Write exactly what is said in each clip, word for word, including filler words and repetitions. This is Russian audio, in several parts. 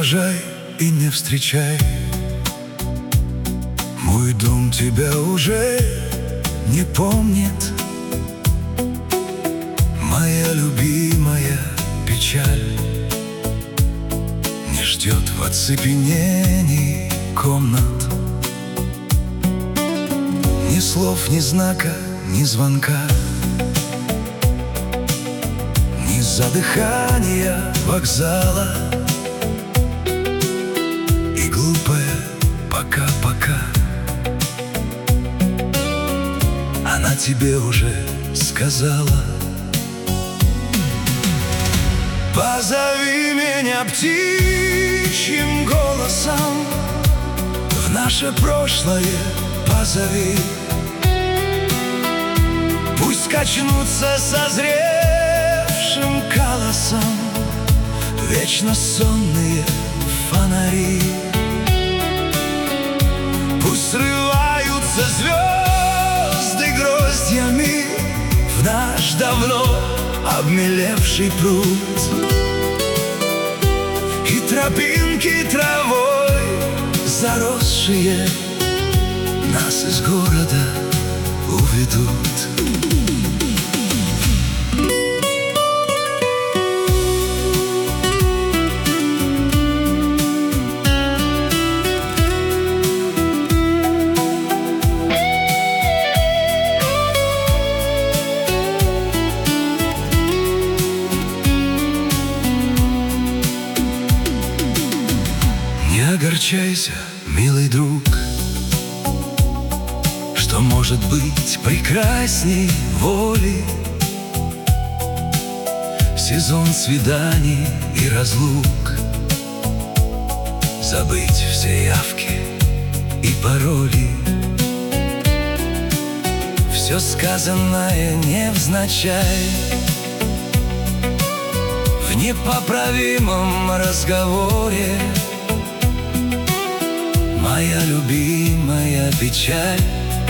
провожай и не встречай. Мой дом тебя уже не помнит. Моя любимая печаль не ждет в оцепенении комнат. Ни слов, ни знака, ни звонка, ни задыхания вокзала. И глупое пока-пока она тебе уже сказала. Позови меня птичьим голосом, в наше прошлое позови. Пусть качнутся созревшим колосом вечно сонные фонари. Пусть срываются звезды гроздьями в наш давно обмелевший пруд. И тропинки травой заросшие нас из города уведут. Не огорчайся, милый друг, что может быть прекрасней воли. Сезон свиданий и разлук, забыть все явки и пароли. Все сказанное невзначай в непоправимом разговоре. Моя любимая печаль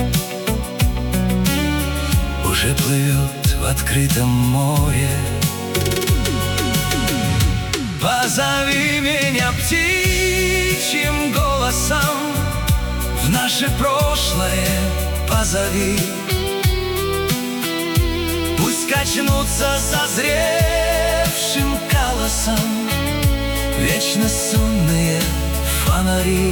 уже плывет в открытом море. Позови меня птичьим голосом, в наше прошлое позови. Пусть качнутся созревшим колосом вечно сонные фонари.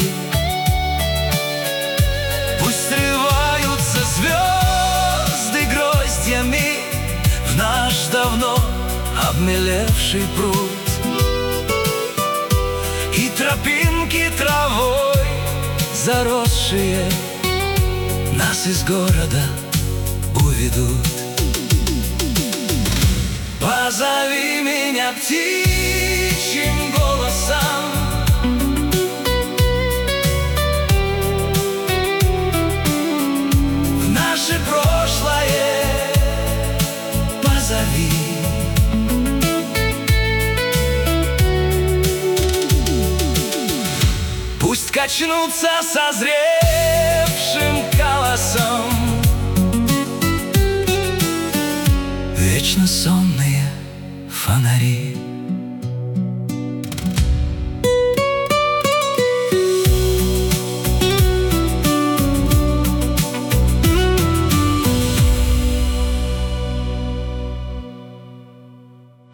Пусть срываются звезды гроздьями в наш давно обмелевший пруд. И тропинки травой заросшие нас из города уведут. Позови меня птичьим голосом, в наше прошлое позови. Пусть качнутся созревшим колосом вечно сонные фонари.